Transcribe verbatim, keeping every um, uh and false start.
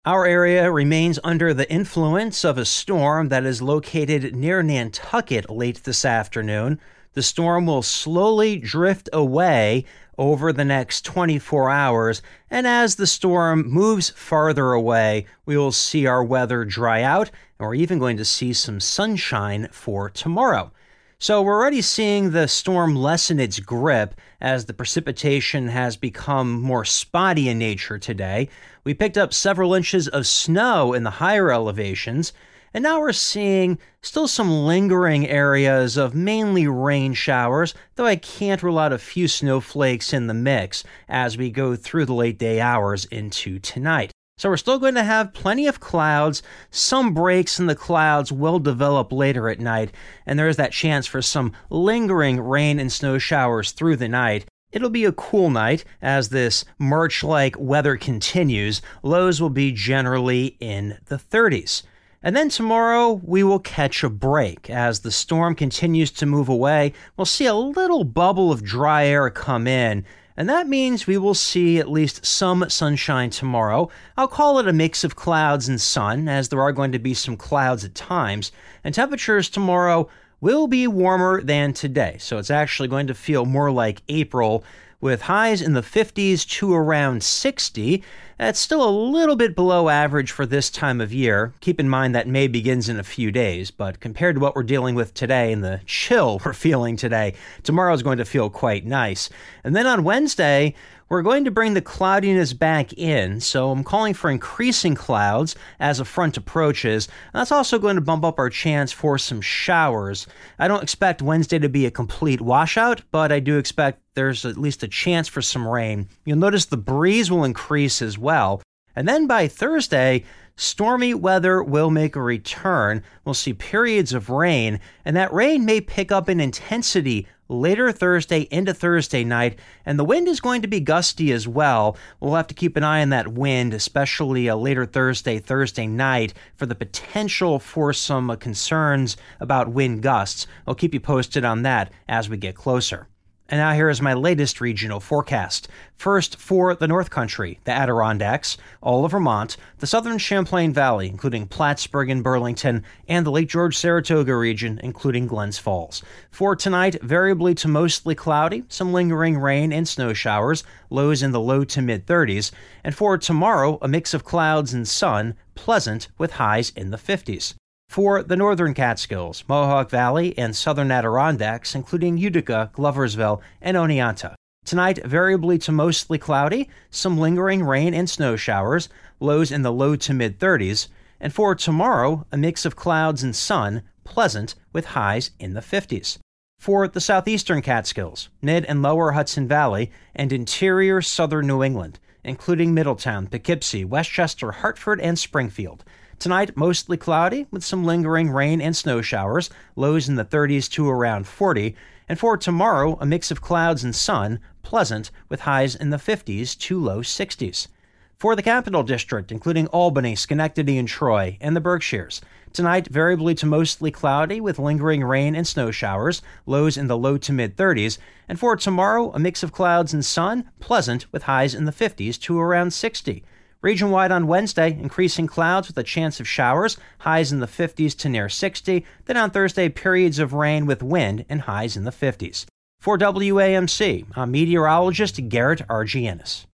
Our area remains under the influence of a storm that is located near Nantucket late this afternoon. The storm will slowly drift away over the next twenty-four hours, and as the storm moves farther away, we will see our weather dry out, and we're even going to see some sunshine for tomorrow. So we're already seeing the storm lessen its grip as the precipitation has become more spotty in nature today. We picked up several inches of snow in the higher elevations, and now we're seeing still some lingering areas of mainly rain showers, though I can't rule out a few snowflakes in the mix as we go through the late day hours into tonight. So we're still going to have plenty of clouds. Some breaks in the clouds will develop later at night, and there is that chance for some lingering rain and snow showers through the night. It'll be a cool night as this March-like weather continues. Lows will be generally in the thirties. And then tomorrow, we will catch a break. As the storm continues to move away, we'll see a little bubble of dry air come in, and that means we will see at least some sunshine tomorrow. I'll call it a mix of clouds and sun, as there are going to be some clouds at times, and temperatures tomorrow will be warmer than today, so it's actually going to feel more like April, with highs in the fifties to around sixty. That's still a little bit below average for this time of year. Keep in mind that May begins in a few days, but compared to what we're dealing with today and the chill we're feeling today, tomorrow is going to feel quite nice. And then on Wednesday, we're going to bring the cloudiness back in, so I'm calling for increasing clouds as a front approaches. That's also going to bump up our chance for some showers. I don't expect Wednesday to be a complete washout, but I do expect there's at least a chance for some rain. You'll notice the breeze will increase as well. And then by Thursday, stormy weather will make a return. We'll see periods of rain, and that rain may pick up in intensity later Thursday into Thursday night, and the wind is going to be gusty as well. We'll have to keep an eye on that wind, especially uh, later Thursday, Thursday night, for the potential for some uh, concerns about wind gusts. I'll keep you posted on that as we get closer. And now here is my latest regional forecast. First, for the North Country, the Adirondacks, all of Vermont, the southern Champlain Valley, including Plattsburgh and Burlington, and the Lake George-Saratoga region, including Glens Falls. For tonight, variably to mostly cloudy, some lingering rain and snow showers, lows in the low to mid-thirties. And for tomorrow, a mix of clouds and sun, pleasant with highs in the fifties. For the northern Catskills, Mohawk Valley, and southern Adirondacks, including Utica, Gloversville, and Oneonta. Tonight, variably to mostly cloudy, some lingering rain and snow showers, lows in the low to mid-thirties. And for tomorrow, a mix of clouds and sun, pleasant with highs in the fifties. For the southeastern Catskills, mid and lower Hudson Valley, and interior southern New England, including Middletown, Poughkeepsie, Westchester, Hartford, and Springfield. Tonight, mostly cloudy with some lingering rain and snow showers, lows in the thirties to around forty. And for tomorrow, a mix of clouds and sun, pleasant with highs in the fifties to low sixties. For the Capital District, including Albany, Schenectady, and Troy, and the Berkshires. Tonight, variably to mostly cloudy with lingering rain and snow showers, lows in the low to mid-thirties. And for tomorrow, a mix of clouds and sun, pleasant with highs in the fifties to around sixty. Region-wide on Wednesday, increasing clouds with a chance of showers, highs in the fifties to near sixty. Then on Thursday, periods of rain with wind and highs in the fifties. For W A M C, I'm meteorologist Garrett Argianis.